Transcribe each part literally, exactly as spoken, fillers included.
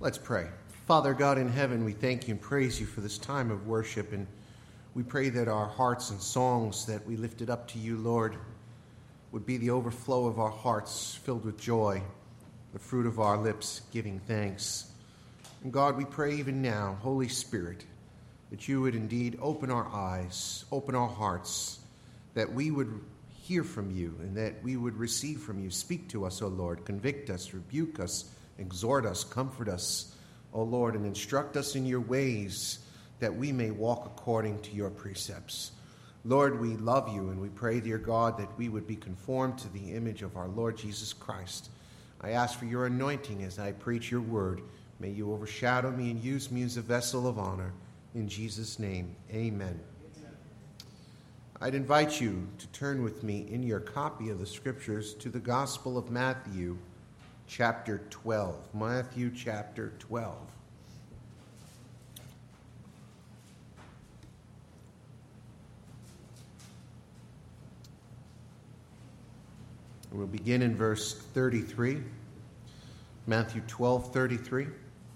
Let's pray. Father God in heaven, we thank you and praise you for this time of worship, and we pray that our hearts and songs that we lifted up to you, Lord, would be the overflow of our hearts filled with joy, the fruit of our lips giving thanks. And God, we pray even now, Holy Spirit, that you would indeed open our eyes, open our hearts, that we would hear from you and that we would receive from you. Speak to us, O Lord. Convict us, rebuke us, exhort us, comfort us, O Lord, and instruct us in your ways that we may walk according to your precepts. Lord, we love you and we pray, dear God, that we would be conformed to the image of our Lord Jesus Christ. I ask for your anointing as I preach your word. May you overshadow me and use me as a vessel of honor. In Jesus' name, amen. I'd invite you to turn with me in your copy of the scriptures to the Gospel of Matthew, chapter twelve. Matthew chapter twelve. We'll begin in verse thirty-three. Matthew twelve, thirty-three.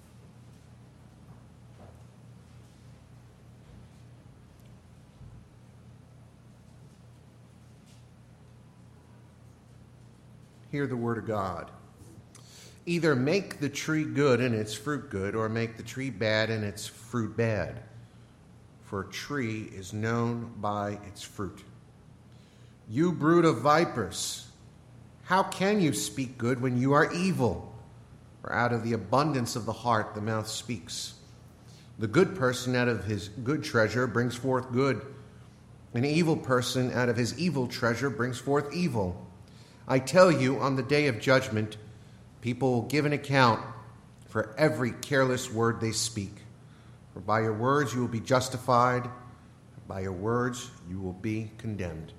Hear the word of God. Either make the tree good and its fruit good, or make the tree bad and its fruit bad. For a tree is known by its fruit. You brood of vipers, how can you speak good when you are evil? For out of the abundance of the heart the mouth speaks. The good person out of his good treasure brings forth good. An evil person out of his evil treasure brings forth evil. I tell you, on the day of judgment, people will give an account for every careless word they speak. For by your words you will be justified, by your words you will be condemned.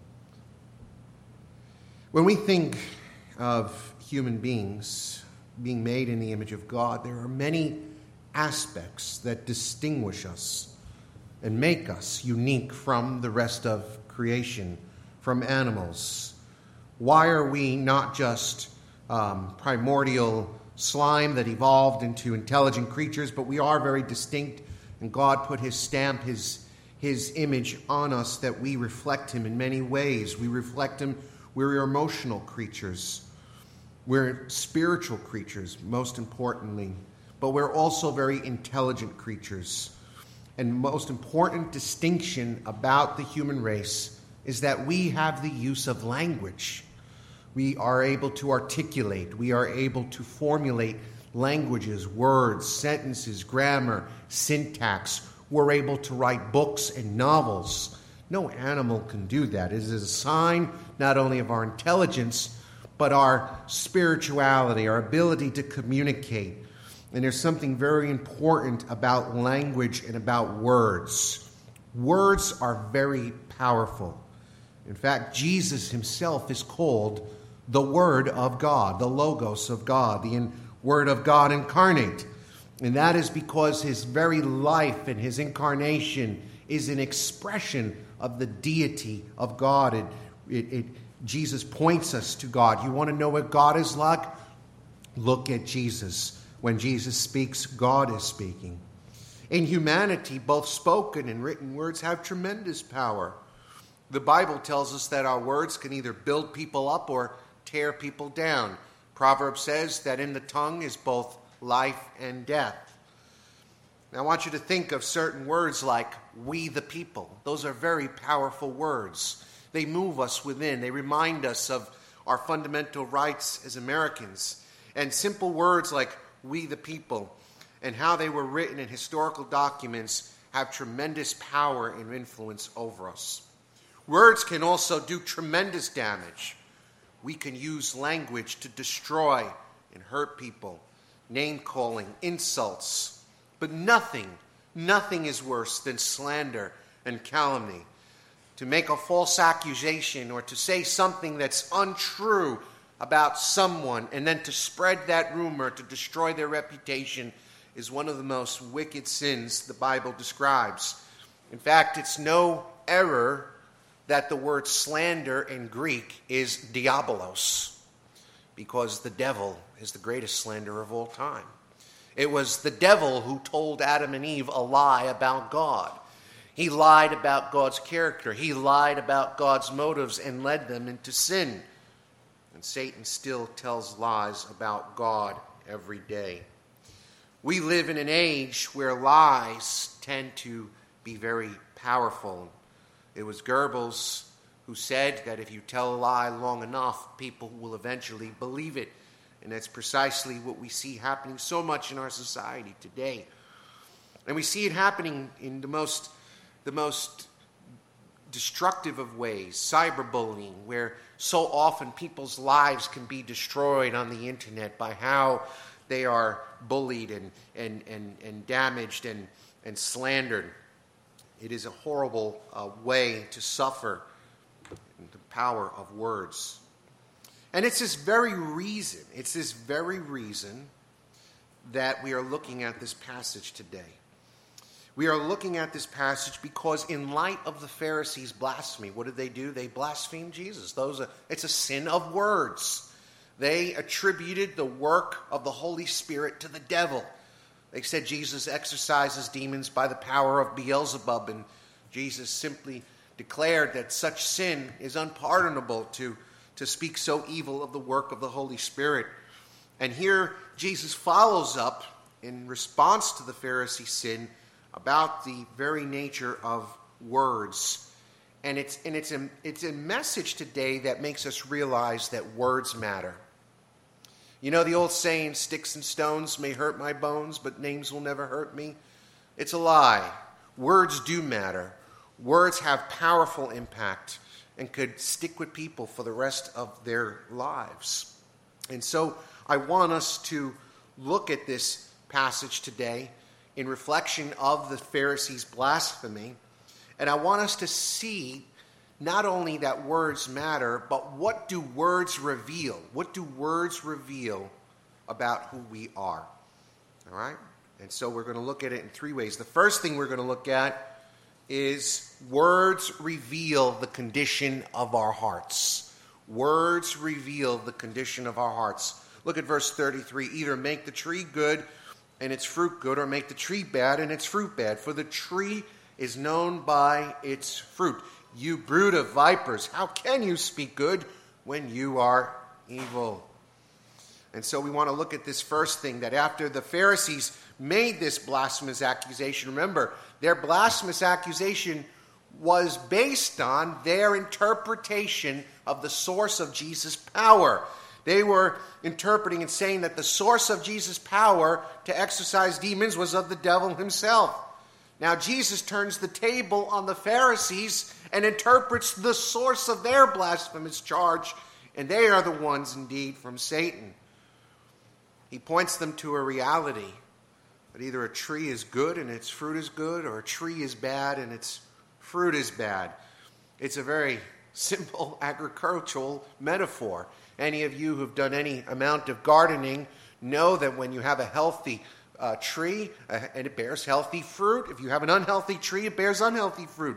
When we think of human beings being made in the image of God, there are many aspects that distinguish us and make us unique from the rest of creation, from animals. Why are we not just um, primordial slime that evolved into intelligent creatures, but we are very distinct, and God put his stamp, his, his image on us that we reflect him in many ways. We reflect him. We're emotional creatures. We're spiritual creatures, most importantly, but we're also very intelligent creatures. And most important distinction about the human race is that we have the use of language. We are able to articulate. We are able to formulate languages, words, sentences, grammar, syntax. We're able to write books and novels. No animal can do that. It is a sign not only of our intelligence, but our spirituality, our ability to communicate. And there's something very important about language and about words. Words are very powerful. In fact, Jesus himself is called the Word of God, the Logos of God, the in- Word of God incarnate. And that is because his very life and his incarnation is an expression of the deity of God. It, it, it, Jesus points us to God. You want to know what God is like? Look at Jesus. When Jesus speaks, God is speaking. In humanity, both spoken and written words have tremendous power. The Bible tells us that our words can either build people up or tear people down. Proverbs says that in the tongue is both life and death. Now, I want you to think of certain words like we the people. Those are very powerful words. They move us within. They remind us of our fundamental rights as Americans. And simple words like we the people and how they were written in historical documents have tremendous power and influence over us. Words can also do tremendous damage. We can use language to destroy and hurt people, name-calling, insults. But nothing, nothing is worse than slander and calumny. To make a false accusation or to say something that's untrue about someone and then to spread that rumor to destroy their reputation is one of the most wicked sins the Bible describes. In fact, it's no error that the word slander in Greek is diabolos, because the devil is the greatest slanderer of all time. It was the devil who told Adam and Eve a lie about God. He lied about God's character. He lied about God's motives and led them into sin. And Satan still tells lies about God every day. We live in an age where lies tend to be very powerful. It was Goebbels who said that if you tell a lie long enough, people will eventually believe it. And that's precisely what we see happening so much in our society today. And we see it happening in the most, the most destructive of ways, cyberbullying, where so often people's lives can be destroyed on the internet by how they are bullied and, and, and, and damaged and, and slandered. It is a horrible uh, way to suffer the power of words. And it's this very reason, it's this very reason that we are looking at this passage today. We are looking at this passage because in light of the Pharisees' blasphemy, what did they do? They blasphemed Jesus. Those are, it's a sin of words. They attributed the work of the Holy Spirit to the devil. They said Jesus exorcises demons by the power of Beelzebub, and Jesus simply declared that such sin is unpardonable to to speak so evil of the work of the Holy Spirit. And here Jesus follows up in response to the Pharisee sin about the very nature of words. And it's and it's a, it's a message today that makes us realize that words matter. You know the old saying, sticks and stones may hurt my bones, but names will never hurt me? It's a lie. Words do matter. Words have powerful impact and could stick with people for the rest of their lives. And so I want us to look at this passage today in reflection of the Pharisees' blasphemy. And I want us to see not only that words matter, but what do words reveal? What do words reveal about who we are? All right? And so we're going to look at it in three ways. The first thing we're going to look at is words reveal the condition of our hearts. Words reveal the condition of our hearts. Look at verse thirty-three. Either make the tree good and its fruit good, or make the tree bad and its fruit bad. For the tree is known by its fruit. You brood of vipers, how can you speak good when you are evil? And so we want to look at this first thing, that after the Pharisees made this blasphemous accusation, remember, their blasphemous accusation was based on their interpretation of the source of Jesus' power. They were interpreting and saying that the source of Jesus' power to exorcise demons was of the devil himself. Now Jesus turns the table on the Pharisees and interprets the source of their blasphemous charge, and they are the ones indeed from Satan. He points them to a reality that either a tree is good and its fruit is good, or a tree is bad and its fruit is bad. It's a very simple agricultural metaphor. Any of you who've done any amount of gardening know that when you have a healthy uh, tree uh, and it bears healthy fruit, if you have an unhealthy tree, it bears unhealthy fruit.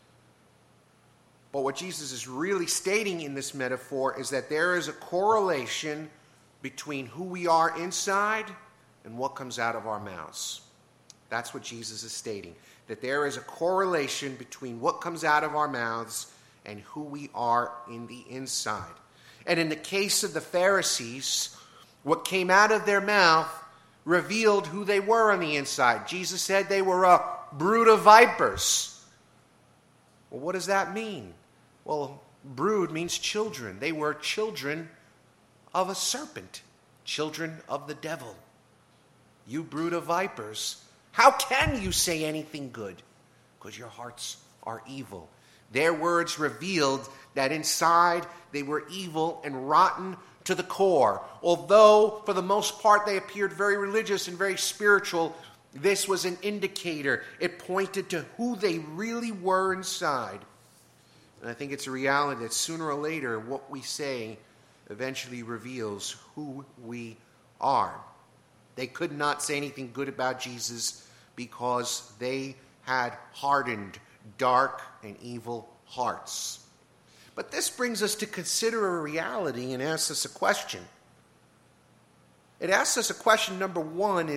But what Jesus is really stating in this metaphor is that there is a correlation between who we are inside and what comes out of our mouths. That's what Jesus is stating, that there is a correlation between what comes out of our mouths and who we are in the inside. And in the case of the Pharisees, what came out of their mouth revealed who they were on the inside. Jesus said they were a brood of vipers. Well, what does that mean? Well, brood means children. They were children of a serpent, children of the devil. You brood of vipers, how can you say anything good? Because your hearts are evil. Their words revealed that inside they were evil and rotten to the core. Although, for the most part, they appeared very religious and very spiritual, this was an indicator. It pointed to who they really were inside. And I think it's a reality that sooner or later, what we say eventually reveals who we are. They could not say anything good about Jesus because they had hardened, dark, and evil hearts. But this brings us to consider a reality and asks us a question. It asks us a question, number one, is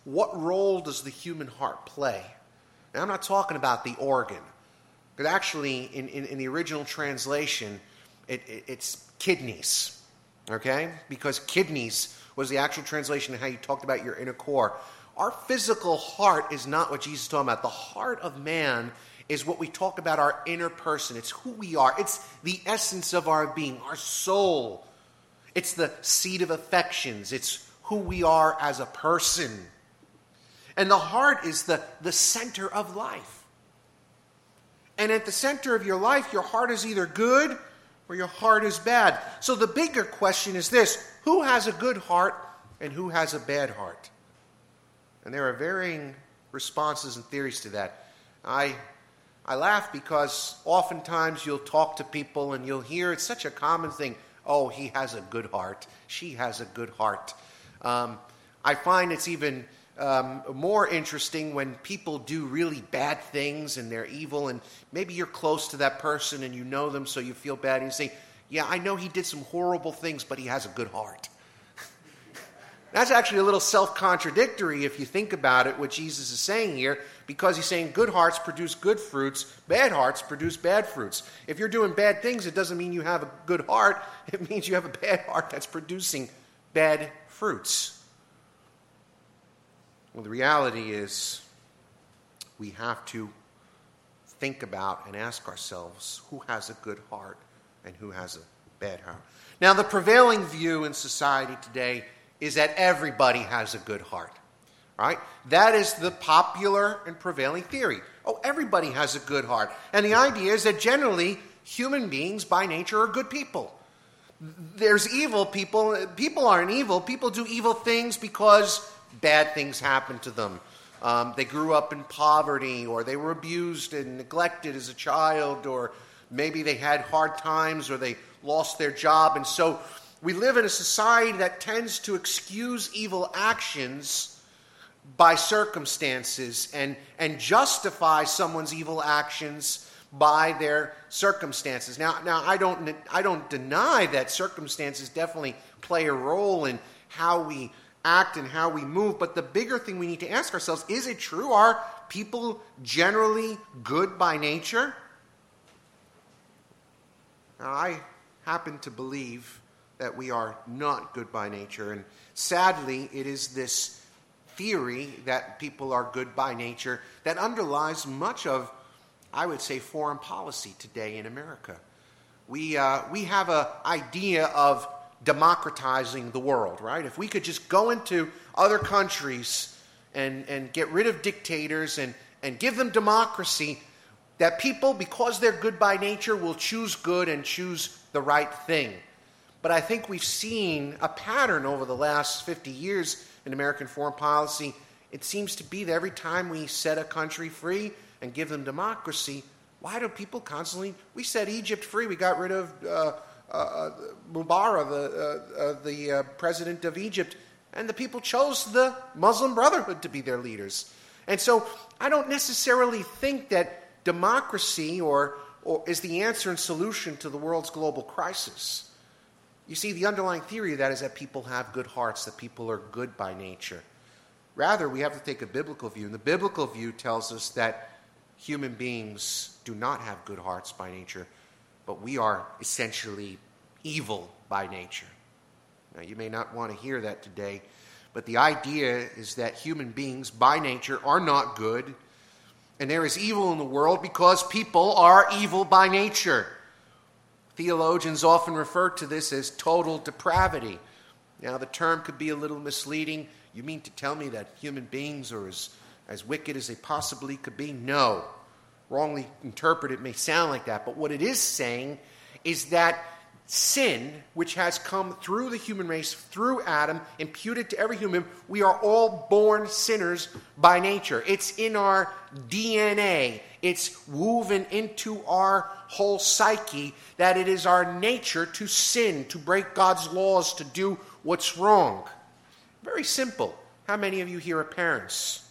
what role does the human heart play? Now, I'm not talking about the organ. But actually, in, in, in the original translation, it, it, it's kidneys, okay? Because kidneys was the actual translation of how you talked about your inner core. Our physical heart is not what Jesus is talking about. The heart of man is what we talk about, our inner person. It's who we are. It's the essence of our being, our soul. It's the seat of affections. It's who we are as a person. And the heart is the, the center of life. And at the center of your life, your heart is either good or your heart is bad. So the bigger question is this: who has a good heart and who has a bad heart? And there are varying responses and theories to that. I I laugh because oftentimes you'll talk to people and you'll hear it's such a common thing. Oh, he has a good heart. She has a good heart. Um, I find it's even um, more interesting when people do really bad things and they're evil, and maybe you're close to that person and you know them, so you feel bad and you say, yeah, I know he did some horrible things, but he has a good heart. That's actually a little self-contradictory if you think about it, what Jesus is saying here, because he's saying good hearts produce good fruits, bad hearts produce bad fruits. If you're doing bad things, it doesn't mean you have a good heart. It means you have a bad heart that's producing bad fruits. Well, the reality is we have to think about and ask ourselves who has a good heart and who has a bad heart. Now, the prevailing view in society today is that everybody has a good heart. Right? That is the popular and prevailing theory. Oh, everybody has a good heart. And the idea is that generally human beings by nature are good people. There's evil people. People aren't evil. People do evil things because bad things happen to them. Um, they grew up in poverty, or they were abused and neglected as a child, or maybe they had hard times, or they lost their job. And so we live in a society that tends to excuse evil actions by circumstances and, and justify someone's evil actions by their circumstances. Now, now I don't I don't deny that circumstances definitely play a role in how we act and how we move, but the bigger thing we need to ask ourselves, is it true? Are people generally good by nature? Now, I happen to believe that we are not good by nature, and sadly, it is this theory that people are good by nature that underlies much of, I would say, foreign policy today in America. We uh, we have an idea of democratizing the world, right? If we could just go into other countries and, and get rid of dictators and, and give them democracy, that people, because they're good by nature, will choose good and choose the right thing. But I think we've seen a pattern over the last fifty years in American foreign policy. It seems to be that every time we set a country free and give them democracy, why do people constantly... We set Egypt free. We got rid of uh, uh, Mubarak, the, uh, uh, the uh, president of Egypt, and the people chose the Muslim Brotherhood to be their leaders. And so I don't necessarily think that democracy or, or is the answer and solution to the world's global crisis. You see, the underlying theory of that is that people have good hearts, that people are good by nature. Rather, we have to take a biblical view, and the biblical view tells us that human beings do not have good hearts by nature, but we are essentially evil by nature. Now, you may not want to hear that today, but the idea is that human beings by nature are not good, and there is evil in the world because people are evil by nature. Theologians often refer to this as total depravity. Now, the term could be a little misleading. You mean to tell me that human beings are as, as wicked as they possibly could be? No. Wrongly interpreted, it may sound like that. But what it is saying is that sin, which has come through the human race, through Adam, imputed to every human, we are all born sinners by nature. It's in our D N A. It's woven into our whole psyche that it is our nature to sin, to break God's laws, to do what's wrong. Very simple. How many of you here are parents?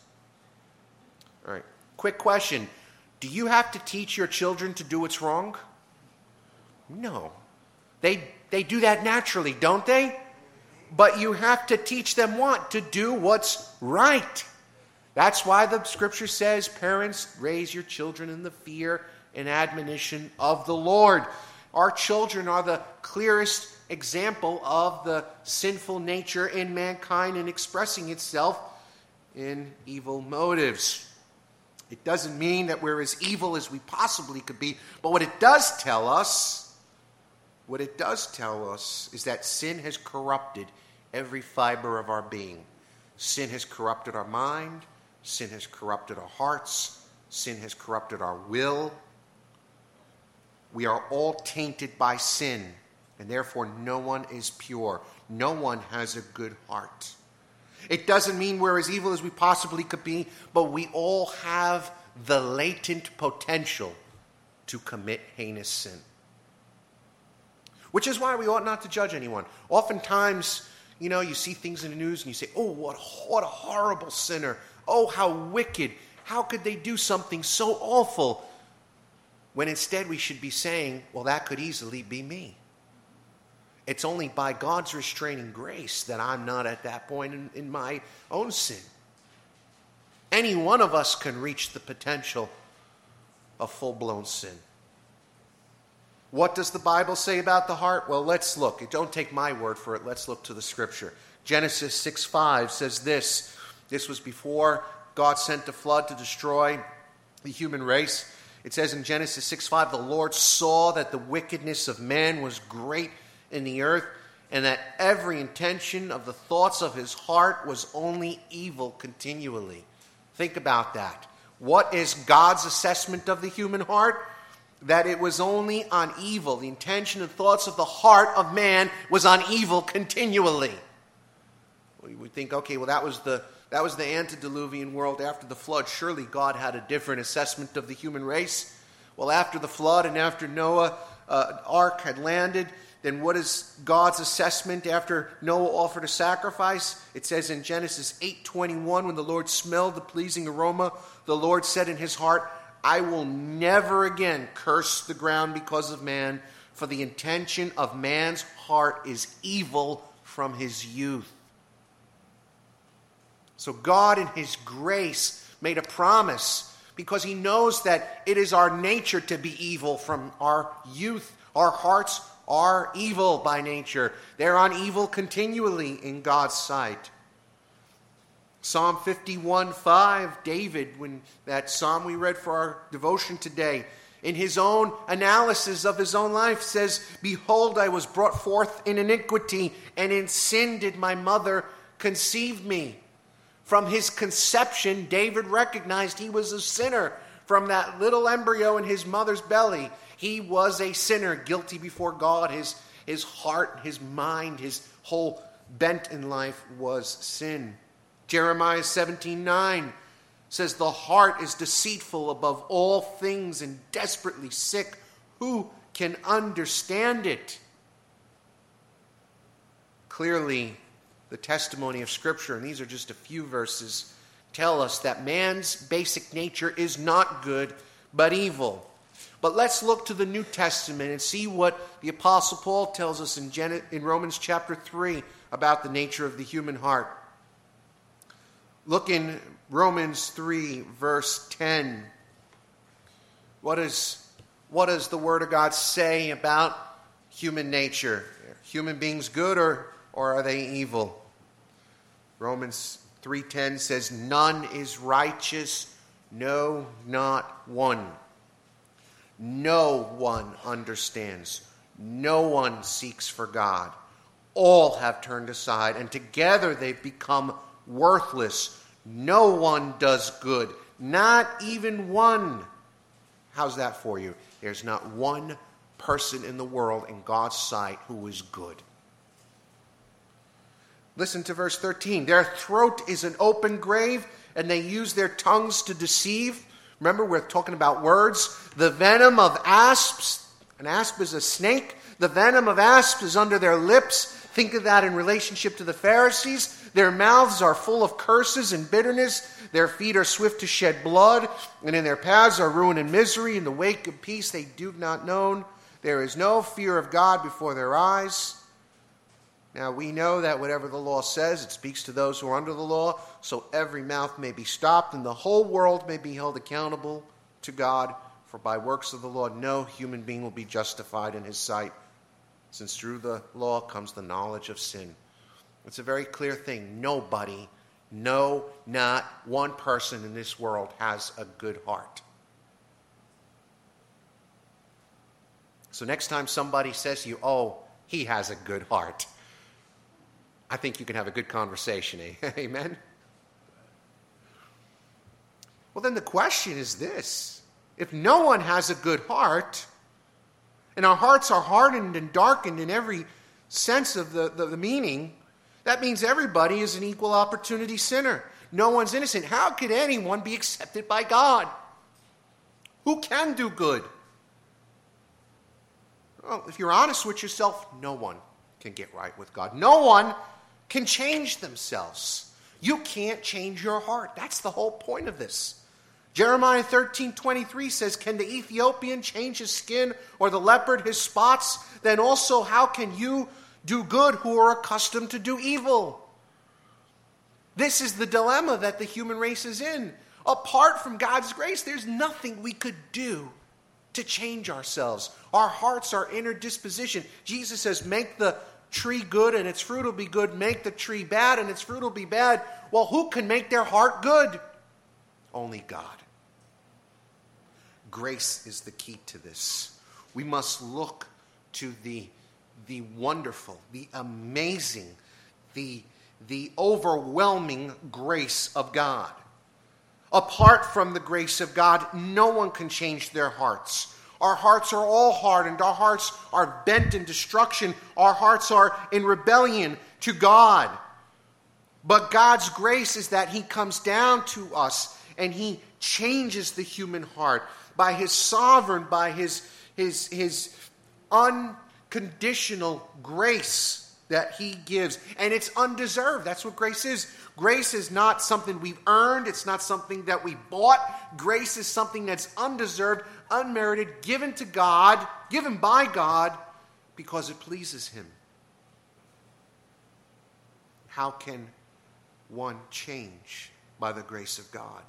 All right. Quick question. Do you have to teach your children to do what's wrong? No. They they do that naturally, don't they? but you have to teach them what? To do what's right. That's why the scripture says, parents, raise your children in the fear and admonition of the Lord. Our children are the clearest example of the sinful nature in mankind and expressing itself in evil motives. It doesn't mean that we're as evil as we possibly could be, but what it does tell us, what it does tell us is that sin has corrupted every fiber of our being. Sin has corrupted our mind. Sin has corrupted our hearts. Sin has corrupted our will. We are all tainted by sin, and therefore no one is pure. No one has a good heart. It doesn't mean we're as evil as we possibly could be, but we all have the latent potential to commit heinous sin. Which is why we ought not to judge anyone. Oftentimes, you know, you see things in the news and you say, oh, what, what a horrible sinner. Oh, how wicked. How could they do something so awful? When instead we should be saying, well, that could easily be me. It's only by God's restraining grace that I'm not at that point in, in my own sin. Any one of us can reach the potential of full-blown sin. What does the Bible say about the heart? Well, let's look. Don't take my word for it. Let's look to the scripture. Genesis six five says this. This was before God sent the flood to destroy the human race. It says in Genesis six five, the Lord saw that the wickedness of man was great in the earth, and that every intention of the thoughts of his heart was only evil continually. Think about that. What is God's assessment of the human heart? That it was only on evil. The intention and thoughts of the heart of man was on evil continually. We would think, okay, well, that was the that was the antediluvian world after the flood. Surely God had a different assessment of the human race. Well, after the flood and after Noah, uh, ark had landed, then what is God's assessment after Noah offered a sacrifice? It says in Genesis eight twenty-one, when the Lord smelled the pleasing aroma, the Lord said in his heart, I will never again curse the ground because of man, for the intention of man's heart is evil from his youth. So God in his grace made a promise because he knows that it is our nature to be evil from our youth. Our hearts are evil by nature. They're on evil continually in God's sight. Psalm fifty-one five, David, when that psalm we read for our devotion today, in his own analysis of his own life says, behold, I was brought forth in iniquity, and in sin did my mother conceive me. From his conception, David recognized he was a sinner. From that little embryo in his mother's belly, he was a sinner, guilty before God. His, his heart, his mind, his whole bent in life was sin. Jeremiah seventeen nine says, the heart is deceitful above all things and desperately sick. Who can understand it? Clearly, the testimony of Scripture, and these are just a few verses, tell us that man's basic nature is not good, but evil. But let's look to the New Testament and see what the Apostle Paul tells us in, Gen- in Romans chapter three about the nature of the human heart. Look in Romans three, verse ten. What is, what does the Word of God say about human nature? Are human beings good or, or are they evil? Romans three ten says, none is righteous, no, not one. No one understands. No one seeks for God. All have turned aside, and together they've become worthless. No one does good, not even one. How's that for you? There's not one person in the world in God's sight who is good. Listen to verse thirteen. Their throat is an open grave, and they use their tongues to deceive. Remember, we're talking about words. The venom of asps, an asp is a snake. The venom of asps is under their lips. Think of that in relationship to the Pharisees. Their mouths are full of curses and bitterness. Their feet are swift to shed blood. And in their paths are ruin and misery. In the wake of peace they do not know. There is no fear of God before their eyes. Now, we know that whatever the law says, it speaks to those who are under the law, so every mouth may be stopped and the whole world may be held accountable to God. For by works of the law, no human being will be justified in his sight, since through the law comes the knowledge of sin. It's a very clear thing. Nobody, no, not one person in this world has a good heart. So next time somebody says to you, oh, he has a good heart, I think you can have a good conversation. Eh? Amen? Well, then the question is this. If no one has a good heart, and our hearts are hardened and darkened in every sense of the, the, the meaning, that means everybody is an equal opportunity sinner. No one's innocent. How could anyone be accepted by God? Who can do good? Well, if you're honest with yourself, no one can get right with God. No one can change themselves. You can't change your heart. That's the whole point of this. Jeremiah thirteen twenty-three says, can the Ethiopian change his skin or the leopard his spots? Then also how can you do good who are accustomed to do evil? This is the dilemma that the human race is in. Apart from God's grace, there's nothing we could do to change ourselves. Our hearts, our inner disposition. Jesus says, make the tree good and its fruit will be good. Make the tree bad and its fruit will be bad. Well, who can make their heart good? Only God. Grace is the key to this. We must look to the, the wonderful, the amazing, the, the overwhelming grace of God. Apart from the grace of God, no one can change their hearts. Our hearts are all hardened. Our hearts are bent in destruction. Our hearts are in rebellion to God. But God's grace is that he comes down to us and he changes the human heart by his sovereign, by his, his, his unconditional grace that he gives. And it's undeserved. That's what grace is. Grace is not something we've earned. It's not something that we bought. Grace is something that's undeserved, unmerited, given to God, given by God, because it pleases him. How can one change by the grace of God?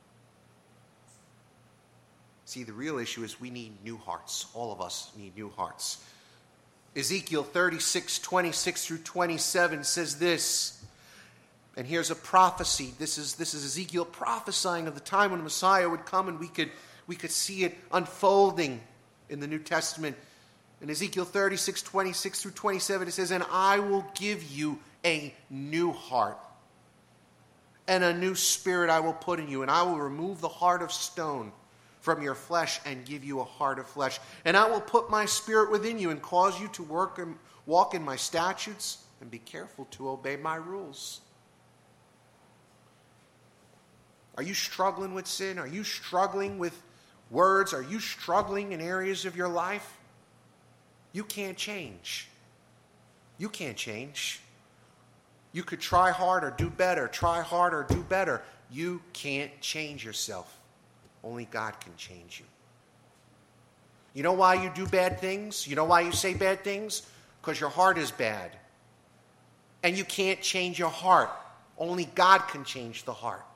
See, the real issue is we need new hearts. All of us need new hearts. Ezekiel thirty-six, twenty-six through twenty-seven says this. And here's a prophecy. This is, this is Ezekiel prophesying of the time when Messiah would come, and we could, we could see it unfolding in the New Testament. In Ezekiel thirty-six, twenty-six through twenty-seven, it says, and I will give you a new heart, and a new spirit I will put in you, and I will remove the heart of stone from your flesh and give you a heart of flesh. And I will put my spirit within you and cause you to work and walk in my statutes and be careful to obey my rules. Are you struggling with sin? Are you struggling with words? Are you struggling in areas of your life? You can't change. You can't change. You could try hard or do better, try hard or do better. You can't change yourself. Only God can change you. You know why you do bad things? You know why you say bad things? Because your heart is bad. And you can't change your heart. Only God can change the heart.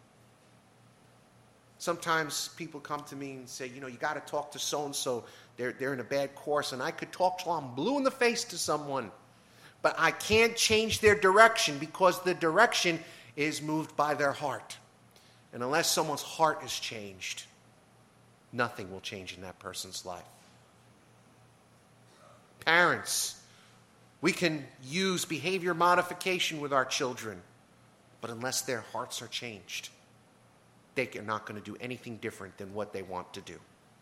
Sometimes people come to me and say, you know, you got to talk to so-and-so. They're, they're in a bad course. And I could talk till I'm blue in the face to someone. But I can't change their direction because the direction is moved by their heart. And unless someone's heart is changed, nothing will change in that person's life. Parents, we can use behavior modification with our children, but unless their hearts are changed, they are not going to do anything different than what they want to do.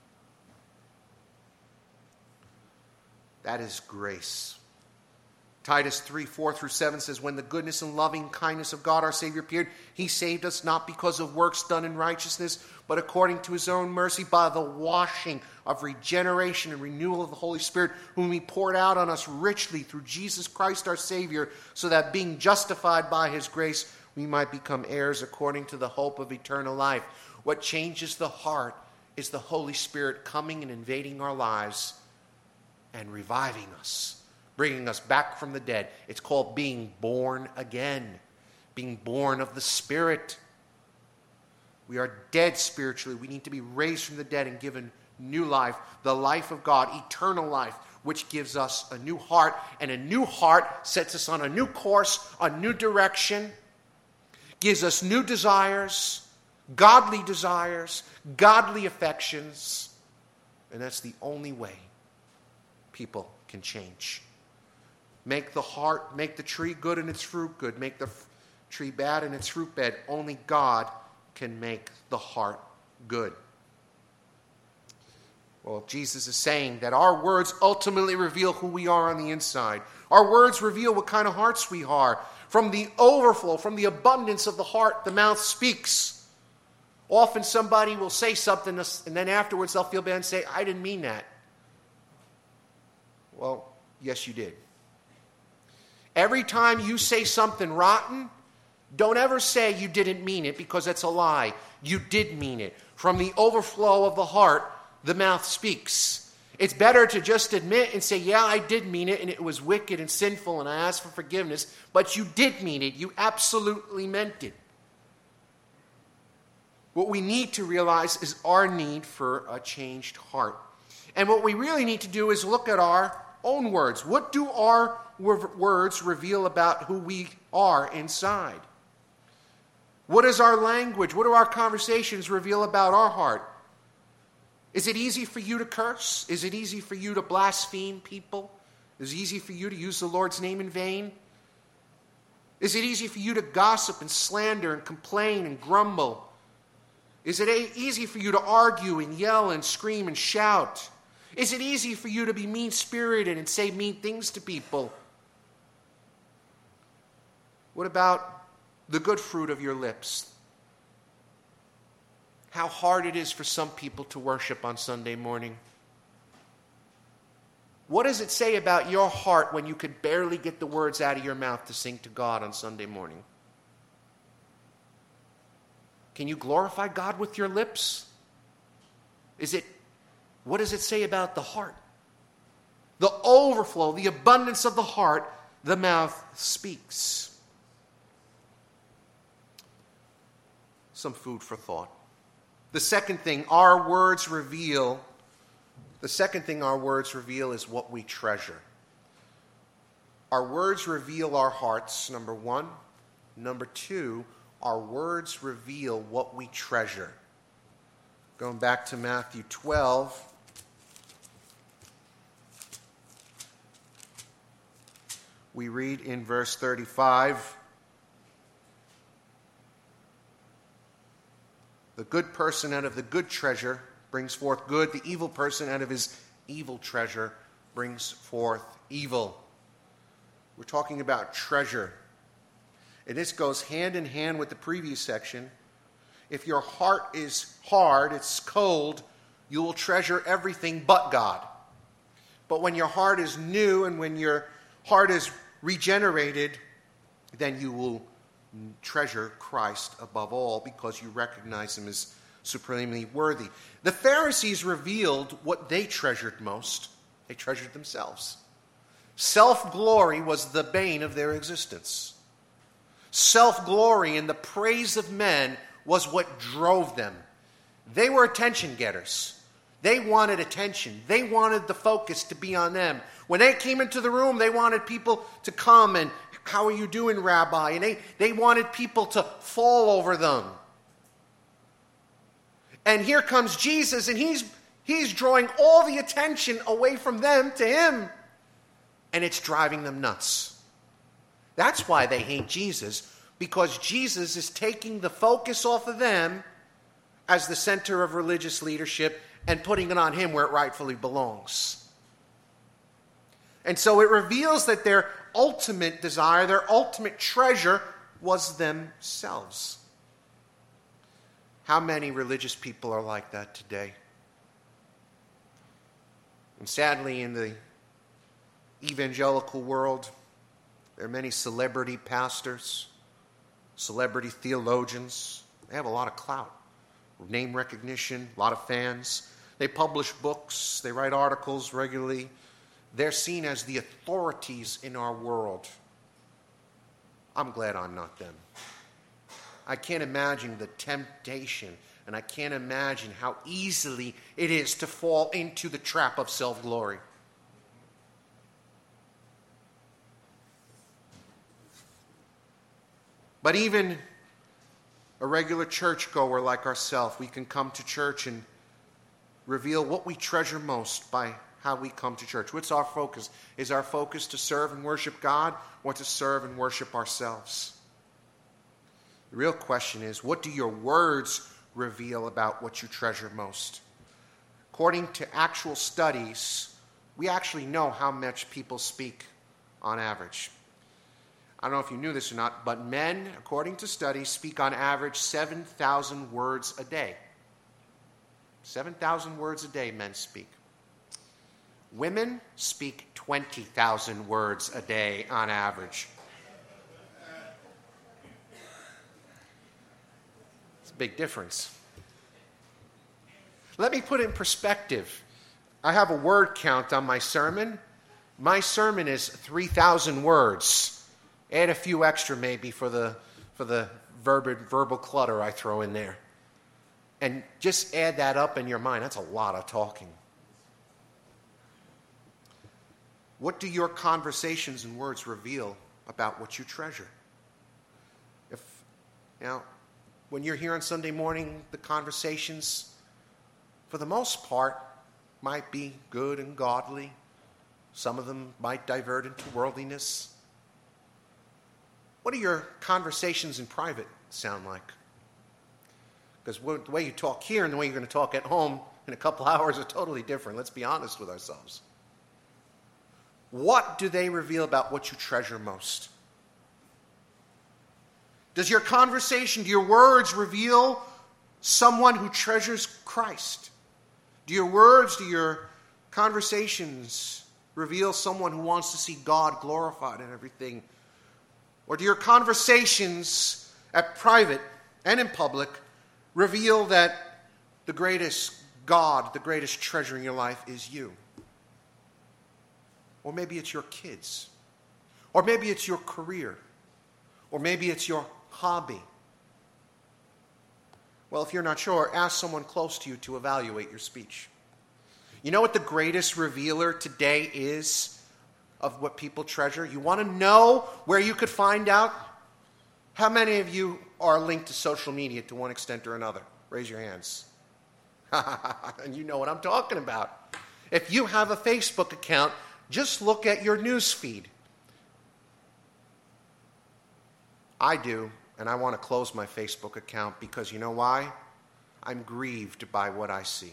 That is grace. Titus three, four through seven says, when the goodness and loving kindness of God our Savior appeared, he saved us not because of works done in righteousness, but according to his own mercy by the washing of regeneration and renewal of the Holy Spirit, whom he poured out on us richly through Jesus Christ our Savior, so that being justified by his grace, we might become heirs according to the hope of eternal life. What changes the heart is the Holy Spirit coming and invading our lives and reviving us, bringing us back from the dead. It's called being born again, being born of the Spirit. We are dead spiritually. We need to be raised from the dead and given new life, the life of God, eternal life, which gives us a new heart. And a new heart sets us on a new course, a new direction, gives us new desires, godly desires, godly affections. And that's the only way people can change. Make the heart, make the tree good and its fruit good. Make the f- tree bad and its fruit bad. Only God can make the heart good. Well, Jesus is saying that our words ultimately reveal who we are on the inside. Our words reveal what kind of hearts we are. From the overflow, from the abundance of the heart, the mouth speaks. Often somebody will say something and then afterwards they'll feel bad and say, I didn't mean that. Well, yes, you did. Every time you say something rotten, don't ever say you didn't mean it, because that's a lie. You did mean it. From the overflow of the heart, the mouth speaks. It's better to just admit and say, yeah, I did mean it, and it was wicked and sinful, and I asked for forgiveness, but you did mean it. You absolutely meant it. What we need to realize is our need for a changed heart. And what we really need to do is look at our own words. What do our words reveal about who we are inside? What is our language? What do our conversations reveal about our heart? Is it easy for you to curse? Is it easy for you to blaspheme people? Is it easy for you to use the Lord's name in vain? Is it easy for you to gossip and slander and complain and grumble? Is it easy for you to argue and yell and scream and shout? Is it easy for you to be mean-spirited and say mean things to people? What about the good fruit of your lips? How hard it is for some people to worship on Sunday morning. What does it say about your heart when you could barely get the words out of your mouth to sing to God on Sunday morning? Can you glorify God with your lips? Is it, what does it say about the heart? The overflow, the abundance of the heart, the mouth speaks. Some food for thought. The second thing our words reveal, the second thing our words reveal is what we treasure. Our words reveal our hearts, number one. Number two, our words reveal what we treasure. Going back to Matthew twelve. We read in verse thirty-five, the good person out of the good treasure brings forth good. The evil person out of his evil treasure brings forth evil. We're talking about treasure. And this goes hand in hand with the previous section. If your heart is hard, it's cold, you will treasure everything but God. But when your heart is new and when your heart is regenerated, then you will treasure Christ above all because you recognize him as supremely worthy. The Pharisees revealed what they treasured most. They treasured themselves. Self-glory was the bane of their existence. Self-glory and the praise of men was what drove them. They were attention getters. They wanted attention. They wanted the focus to be on them. When they came into the room, they wanted people to come and, how are you doing, Rabbi? And they, they wanted people to fall over them. And here comes Jesus, and he's, he's drawing all the attention away from them to him. And it's driving them nuts. That's why they hate Jesus, because Jesus is taking the focus off of them as the center of religious leadership and putting it on him where it rightfully belongs. And so it reveals that their ultimate desire, their ultimate treasure was themselves. How many religious people are like that today? And sadly, in the evangelical world, there are many celebrity pastors, celebrity theologians. They have a lot of clout, name recognition, a lot of fans. They publish books, they write articles regularly. They're seen as the authorities in our world. I'm glad I'm not them. I can't imagine the temptation, and I can't imagine how easily it is to fall into the trap of self-glory. But even a regular churchgoer like ourselves, we can come to church and reveal what we treasure most by how we come to church. What's our focus? Is our focus to serve and worship God, or to serve and worship ourselves? The real question is, what do your words reveal about what you treasure most? According to actual studies, we actually know how much people speak on average. I don't know if you knew this or not, but men, according to studies, speak on average seven thousand words a day. seven thousand words a day men speak. Women speak twenty thousand words a day on average. It's a big difference. Let me put it in perspective. I have a word count on my sermon. My sermon is three thousand words. Add a few extra maybe for the for the verbal, verbal clutter I throw in there. And just add that up in your mind. That's a lot of talking. What do your conversations and words reveal about what you treasure? If, now, when you're here on Sunday morning, the conversations, for the most part, might be good and godly. Some of them might divert into worldliness. What do your conversations in private sound like? Because the way you talk here and the way you're going to talk at home in a couple hours are totally different. Let's be honest with ourselves. What do they reveal about what you treasure most? Does your conversation, do your words reveal someone who treasures Christ? Do your words, do your conversations reveal someone who wants to see God glorified in everything? Or do your conversations at private and in public reveal that the greatest God, the greatest treasure in your life is you? Or maybe it's your kids. Or maybe it's your career. Or maybe it's your hobby. Well, if you're not sure, ask someone close to you to evaluate your speech. You know what the greatest revealer today is of what people treasure? You want to know where you could find out? How many of you are linked to social media to one extent or another? Raise your hands. And you know what I'm talking about. If you have a Facebook account, just look at your news feed. I do, and I want to close my Facebook account because you know why? I'm grieved by what I see.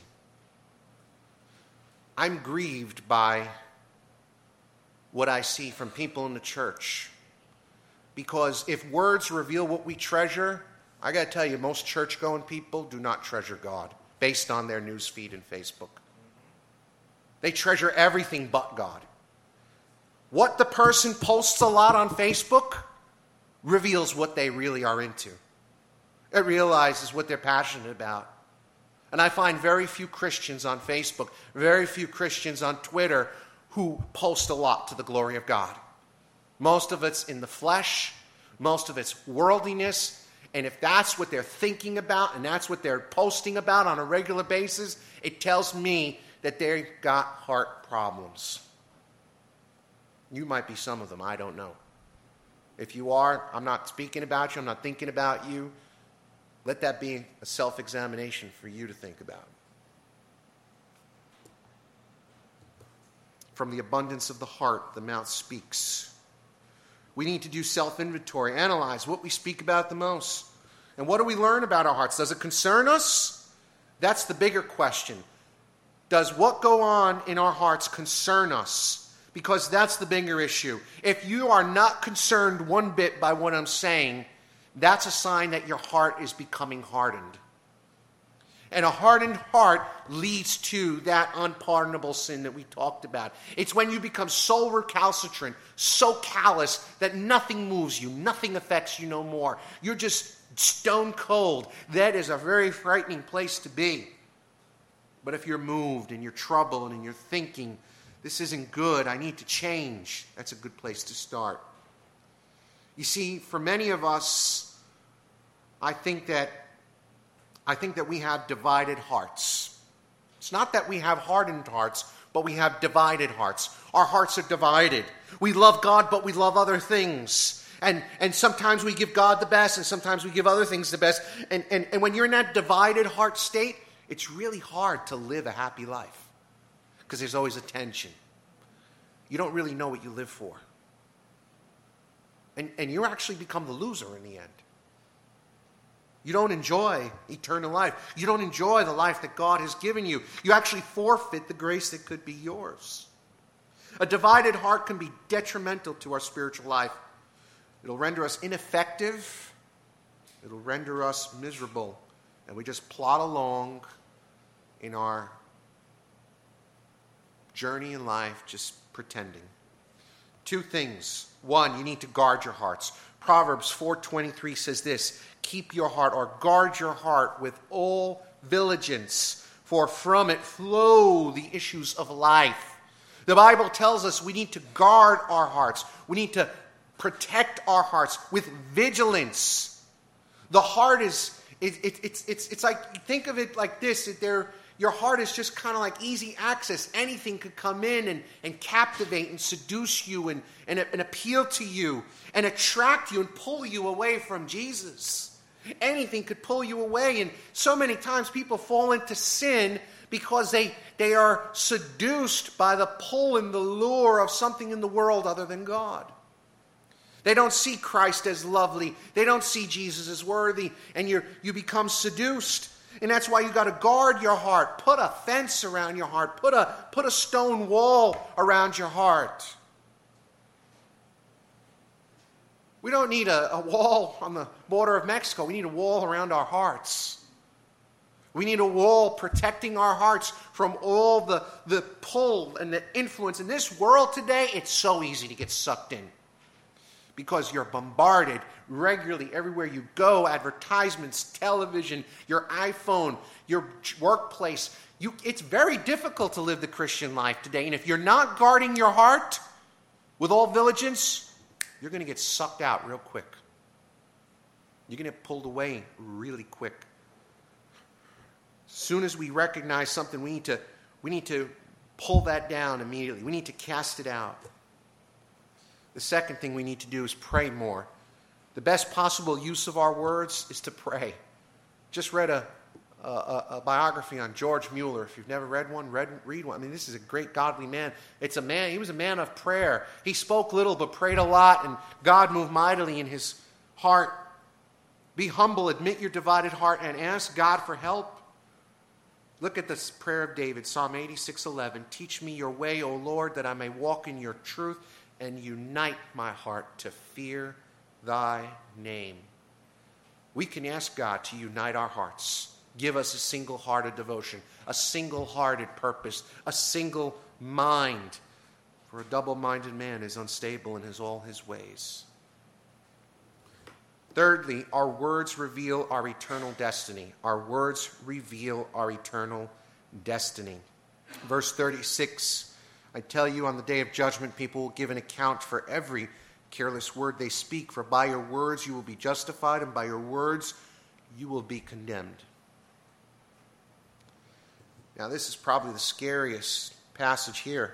I'm grieved by what I see from people in the church. Because if words reveal what we treasure, I got to tell you, most church-going people do not treasure God based on their news feed and Facebook. They treasure everything but God. What the person posts a lot on Facebook reveals what they really are into. It realizes what they're passionate about. And I find very few Christians on Facebook, very few Christians on Twitter who post a lot to the glory of God. Most of it's in the flesh, most of it's worldliness, and if that's what they're thinking about and that's what they're posting about on a regular basis, it tells me that they've got heart problems. You might be some of them, I don't know. If you are, I'm not speaking about you, I'm not thinking about you. Let that be a self-examination for you to think about. From the abundance of the heart, the mouth speaks. We need to do self-inventory, analyze what we speak about the most. And what do we learn about our hearts? Does it concern us? That's the bigger question. Does what go on in our hearts concern us? Because that's the bigger issue. If you are not concerned one bit by what I'm saying, that's a sign that your heart is becoming hardened. And a hardened heart leads to that unpardonable sin that we talked about. It's when you become so recalcitrant, so callous, that nothing moves you, nothing affects you no more. You're just stone cold. That is a very frightening place to be. But if you're moved and you're troubled and you're thinking, this isn't good. I need to change. That's a good place to start. You see, for many of us, I think that I think that we have divided hearts. It's not that we have hardened hearts, but we have divided hearts. Our hearts are divided. We love God, but we love other things. And and sometimes we give God the best, and sometimes we give other things the best. And, and, and when you're in that divided heart state, it's really hard to live a happy life. Because there's always a tension. You don't really know what you live for. And, and you actually become the loser in the end. You don't enjoy eternal life. You don't enjoy the life that God has given you. You actually forfeit the grace that could be yours. A divided heart can be detrimental to our spiritual life. It'll render us ineffective. It'll render us miserable. And we just plod along in our journey in life just pretending. Two things. One, you need to guard your hearts. Proverbs four twenty-three says this, keep your heart or guard your heart with all diligence, for from it flow the issues of life. The Bible tells us we need to guard our hearts. We need to protect our hearts with vigilance. The heart is, it, it, it's, it's, it's like, think of it like this. There, your heart is just kind of like easy access. Anything could come in and, and captivate and seduce you and, and, and appeal to you and attract you and pull you away from Jesus. Anything could pull you away. And so many times people fall into sin because they, they are seduced by the pull and the lure of something in the world other than God. They don't see Christ as lovely. They don't see Jesus as worthy. And you you become seduced. And that's why you got to guard your heart. Put a fence around your heart. Put a, put a stone wall around your heart. We don't need a, a wall on the border of Mexico. We need a wall around our hearts. We need a wall protecting our hearts from all the, the pull and the influence. In this world today, it's so easy to get sucked in. Because you're bombarded regularly everywhere you go. Advertisements, television, your iPhone, your workplace. You, it's very difficult to live the Christian life today. And if you're not guarding your heart with all diligence, you're going to get sucked out real quick. You're going to get pulled away really quick. As soon as we recognize something, we need to, we need to pull that down immediately. We need to cast it out. The second thing we need to do is pray more. The best possible use of our words is to pray. Just read a, a, a biography on George Mueller. If you've never read one, read, read one. I mean, this is a great godly man. It's a man, he was a man of prayer. He spoke little but prayed a lot, and God moved mightily in his heart. Be humble, admit your divided heart, and ask God for help. Look at this prayer of David, Psalm eighty-six eleven. Teach me your way, O Lord, that I may walk in your truth, and unite my heart to fear thy name. We can ask God to unite our hearts. Give us a single-hearted devotion, a single-hearted purpose, a single mind. For a double-minded man is unstable in his, all his ways. Thirdly, our words reveal our eternal destiny. Our words reveal our eternal destiny. Verse thirty-six, I tell you, on the day of judgment, people will give an account for every careless word they speak. For by your words you will be justified, and by your words you will be condemned. Now, this is probably the scariest passage here.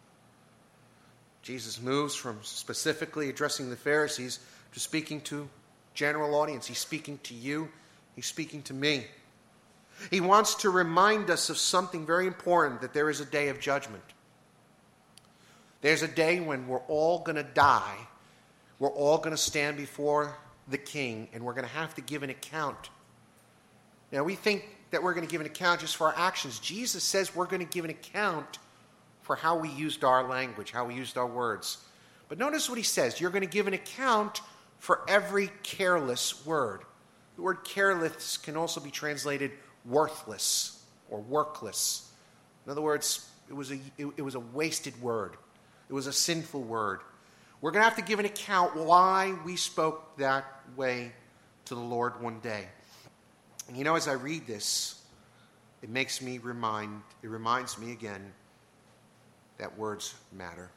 Jesus moves from specifically addressing the Pharisees to speaking to general audience. He's speaking to you. He's speaking to me. He wants to remind us of something very important, that there is a day of judgment. There's a day when we're all going to die. We're all going to stand before the King, and we're going to have to give an account. Now, we think that we're going to give an account just for our actions. Jesus says we're going to give an account for how we used our language, how we used our words. But notice what he says. You're going to give an account for every careless word. The word careless can also be translated worthless or workless. In other words, it was a, it, it was a wasted word. It was a sinful word. We're going to have to give an account why we spoke that way to the Lord one day. And you know, as I read this, it makes me remind, it reminds me again that words matter.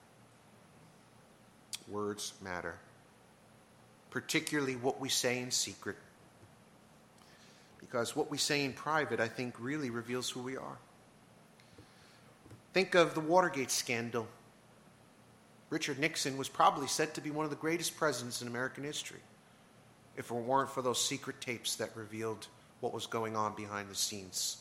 Words matter. Particularly what we say in secret. Because what we say in private, I think, really reveals who we are. Think of the Watergate scandal. Richard Nixon was probably said to be one of the greatest presidents in American history, if it weren't for those secret tapes that revealed what was going on behind the scenes.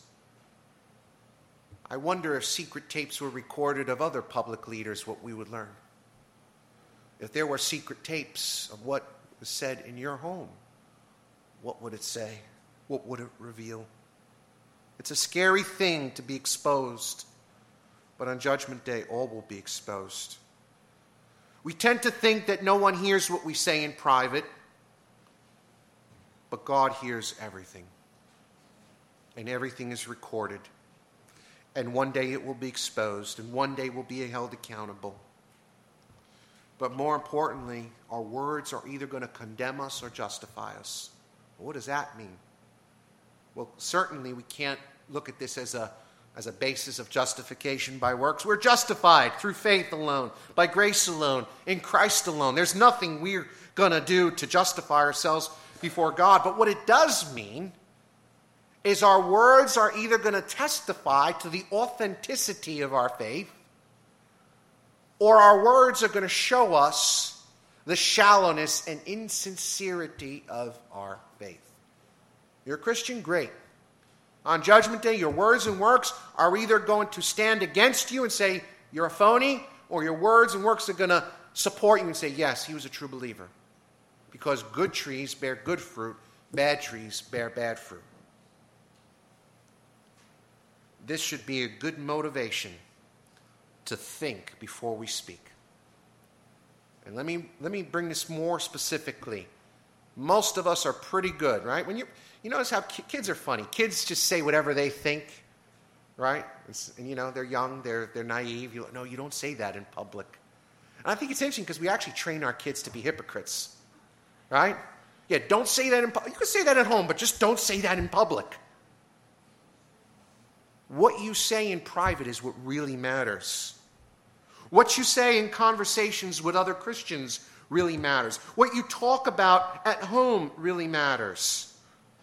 I wonder if secret tapes were recorded of other public leaders, what we would learn. If there were secret tapes of what was said in your home, what would it say? What would it reveal? It's a scary thing to be exposed, but on Judgment Day, all will be exposed. We tend to think that no one hears what we say in private, but God hears everything. And everything is recorded. And one day it will be exposed, and one day we'll be held accountable. But more importantly, our words are either going to condemn us or justify us. What does that mean? Well, certainly we can't look at this as a, as a basis of justification by works. We're justified through faith alone, by grace alone, in Christ alone. There's nothing we're going to do to justify ourselves before God. But what it does mean is our words are either going to testify to the authenticity of our faith, or our words are going to show us the shallowness and insincerity of our faith. You're a Christian? Great. On Judgment Day, your words and works are either going to stand against you and say you're a phony, or your words and works are going to support you and say, yes, he was a true believer. Because good trees bear good fruit, bad trees bear bad fruit. This should be a good motivation to think before we speak. And let me let me bring this more specifically. Most of us are pretty good, right? When you you notice how ki- kids are funny. Kids just say whatever they think, right? It's, and you know they're young, they're they're naive. You no, you don't say that in public. And I think it's interesting because we actually train our kids to be hypocrites, right? Yeah, don't say that in public. You can say that at home, but just don't say that in public. What you say in private is what really matters. What you say in conversations with other Christians really matters. What you talk about at home really matters.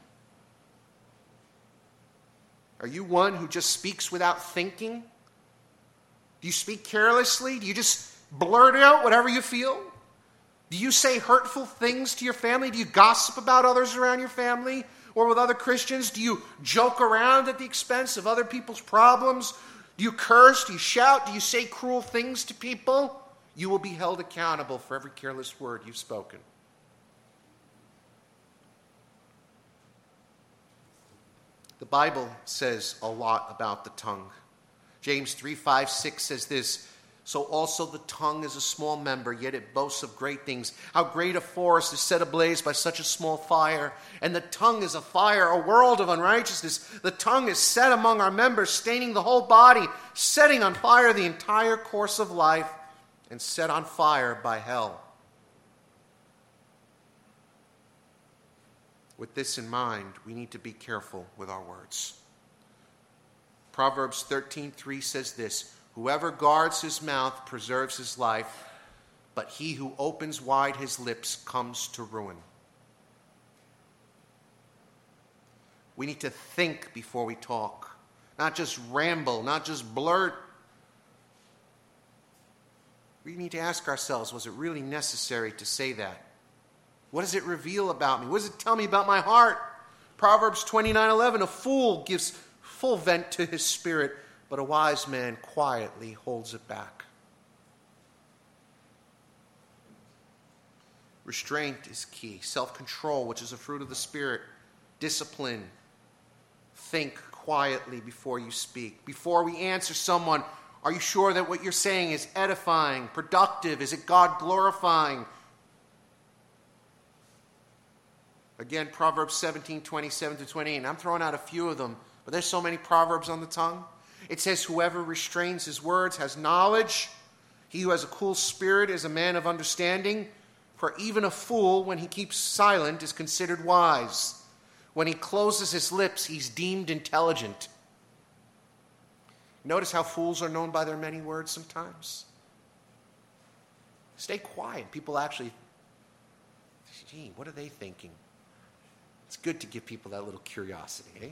Are you one who just speaks without thinking? Do you speak carelessly? Do you just blurt out whatever you feel? Do you say hurtful things to your family? Do you gossip about others around your family? Or with other Christians? Do you joke around at the expense of other people's problems? Do you curse? Do you shout? Do you say cruel things to people? You will be held accountable for every careless word you've spoken. The Bible says a lot about the tongue. James three, five, six says this, so also the tongue is a small member, yet it boasts of great things. How great a forest is set ablaze by such a small fire. And the tongue is a fire, a world of unrighteousness. The tongue is set among our members, staining the whole body, setting on fire the entire course of life, and set on fire by hell. With this in mind, we need to be careful with our words. Proverbs thirteen three says this, whoever guards his mouth preserves his life, but he who opens wide his lips comes to ruin. We need to think before we talk, not just ramble, not just blurt. We need to ask ourselves, was it really necessary to say that? What does it reveal about me? What does it tell me about my heart? Proverbs twenty-nine eleven, a fool gives full vent to his spirit, but a wise man quietly holds it back. Restraint is key. Self-control, which is a fruit of the Spirit. Discipline. Think quietly before you speak. Before we answer someone, are you sure that what you're saying is edifying, productive? Is it God-glorifying? Again, Proverbs seventeen, twenty-seven to twenty-eight. And I'm throwing out a few of them, but there's so many proverbs on the tongue. It says, whoever restrains his words has knowledge. He who has a cool spirit is a man of understanding. For even a fool, when he keeps silent, is considered wise. When he closes his lips, he's deemed intelligent. Notice how fools are known by their many words sometimes. Stay quiet. People actually, gee, what are they thinking? It's good to give people that little curiosity, eh?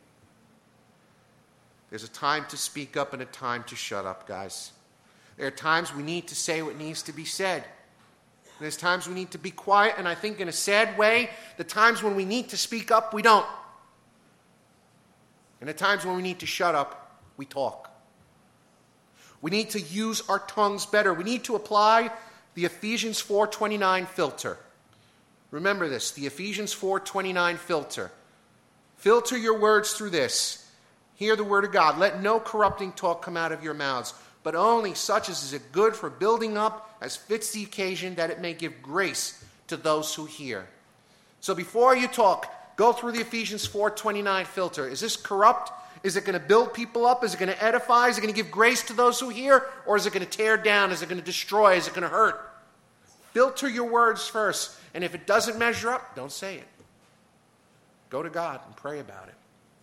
There's a time to speak up and a time to shut up, guys. There are times we need to say what needs to be said. There's times we need to be quiet, and I think in a sad way, the times when we need to speak up, we don't. And the times when we need to shut up, we talk. We need to use our tongues better. We need to apply the Ephesians four twenty-nine filter. Remember this, the Ephesians four twenty-nine filter. Filter your words through this. Hear the word of God. Let no corrupting talk come out of your mouths, but only such as is good for building up as fits the occasion, that it may give grace to those who hear. So before you talk, go through the Ephesians four twenty-nine filter. Is this corrupt? Is it going to build people up? Is it going to edify? Is it going to give grace to those who hear? Or is it going to tear down? Is it going to destroy? Is it going to hurt? Filter your words first. And if it doesn't measure up, don't say it. Go to God and pray about it.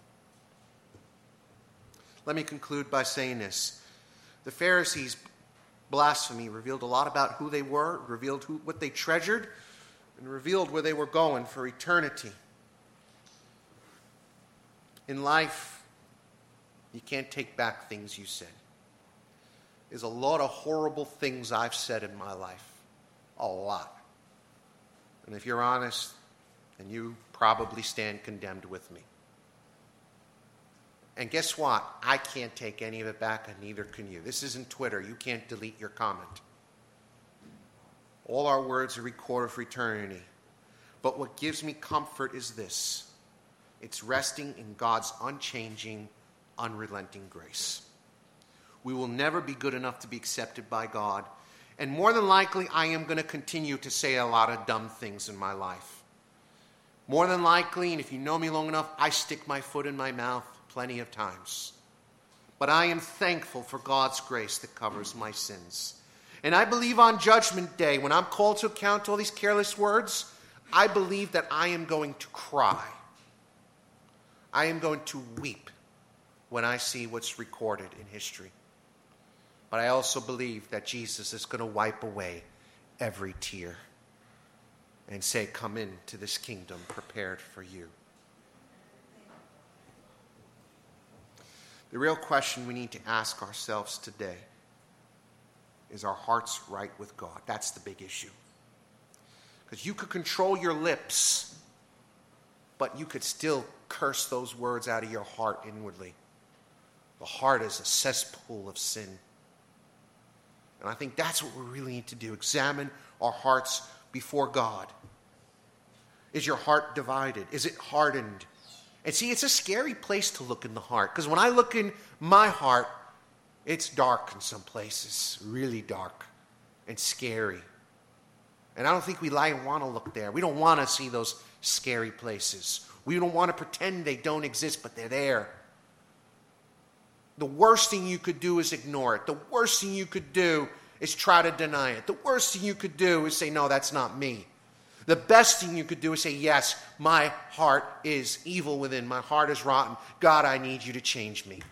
Let me conclude by saying this. The Pharisees' blasphemy revealed a lot about who they were, revealed who, what they treasured, and revealed where they were going for eternity. In life, you can't take back things you said. There's a lot of horrible things I've said in my life. A lot. And if you're honest, then you probably stand condemned with me. And guess what? I can't take any of it back, and neither can you. This isn't Twitter. You can't delete your comment. All our words are recorded for eternity. But what gives me comfort is this. It's resting in God's unchanging, unrelenting grace. We will never be good enough to be accepted by God. And more than likely, I am going to continue to say a lot of dumb things in my life. More than likely, and if you know me long enough, I stick my foot in my mouth plenty of times. But I am thankful for God's grace that covers my sins. And I believe on Judgment Day, when I'm called to account to all these careless words, I believe that I am going to cry. I am going to weep when I see what's recorded in history. But I also believe that Jesus is going to wipe away every tear and say, come into this kingdom prepared for you. The real question we need to ask ourselves today is, our hearts right with God? That's the big issue. Because you could control your lips, but you could still curse those words out of your heart inwardly. The heart is a cesspool of sin. And I think that's what we really need to do. Examine our hearts before God. Is your heart divided? Is it hardened? And see, it's a scary place to look in the heart. Because when I look in my heart, it's dark in some places. Really dark and scary. And I don't think we want to look there. We don't want to see those scary places. We don't want to pretend they don't exist, but they're there. The worst thing you could do is ignore it. The worst thing you could do is try to deny it. The worst thing you could do is say, no, that's not me. The best thing you could do is say, yes, my heart is evil within. My heart is rotten. God, I need you to change me.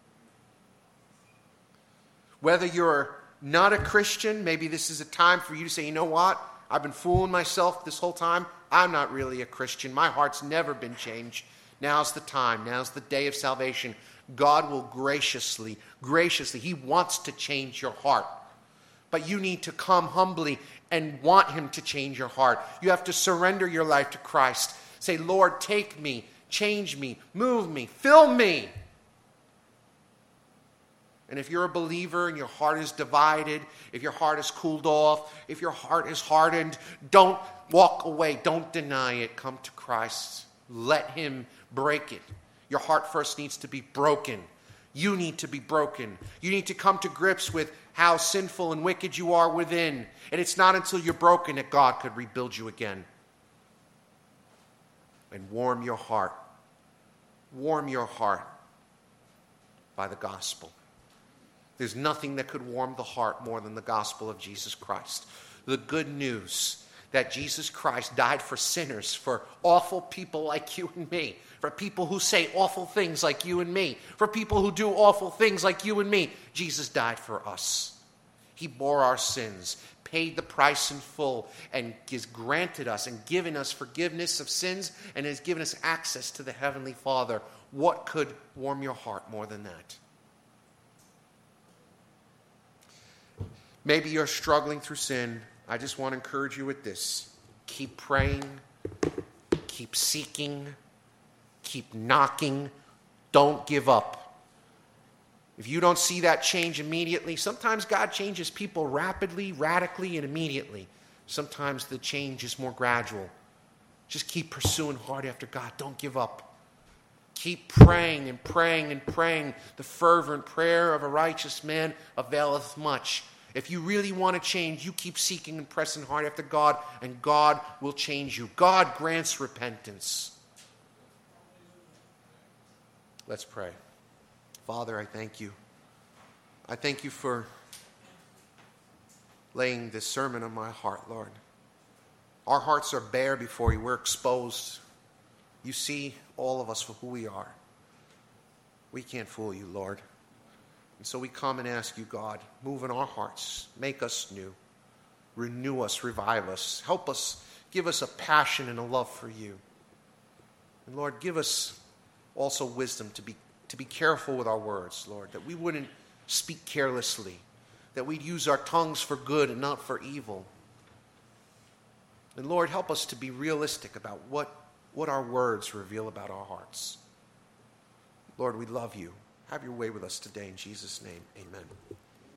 Whether you're not a Christian, maybe this is a time for you to say, you know what? I've been fooling myself this whole time. I'm not really a Christian. My heart's never been changed. Now's the time. Now's the day of salvation. God will graciously, graciously, He wants to change your heart. But you need to come humbly and want Him to change your heart. You have to surrender your life to Christ. Say, Lord, take me, change me, move me, fill me. And if you're a believer and your heart is divided, if your heart is cooled off, if your heart is hardened, don't walk away. Don't deny it. Come to Christ. Let Him break it. Your heart first needs to be broken. You need to be broken. You need to come to grips with how sinful and wicked you are within. And it's not until you're broken that God could rebuild you again. And warm your heart. Warm your heart by the gospel. There's nothing that could warm the heart more than the gospel of Jesus Christ. The good news that Jesus Christ died for sinners, for awful people like you and me, for people who say awful things like you and me, for people who do awful things like you and me. Jesus died for us. He bore our sins, paid the price in full, and has granted us and given us forgiveness of sins, and has given us access to the Heavenly Father. What could warm your heart more than that? Maybe you're struggling through sin. I just want to encourage you with this. Keep praying. Keep seeking. Keep knocking. Don't give up. If you don't see that change immediately, sometimes God changes people rapidly, radically, and immediately. Sometimes the change is more gradual. Just keep pursuing hard after God. Don't give up. Keep praying and praying and praying. The fervent prayer of a righteous man availeth much. If you really want to change, you keep seeking and pressing hard after God, and God will change you. God grants repentance. Let's pray. Father, I thank you. I thank you for laying this sermon on my heart, Lord. Our hearts are bare before you. We're exposed. You see all of us for who we are. We can't fool you, Lord. And so we come and ask you, God, move in our hearts. Make us new. Renew us, revive us. Help us, give us a passion and a love for you. And Lord, give us also wisdom to be to be careful with our words, Lord, that we wouldn't speak carelessly, that we'd use our tongues for good and not for evil. And Lord, help us to be realistic about what, what our words reveal about our hearts. Lord, we love you. Have your way with us today in Jesus' name. Amen.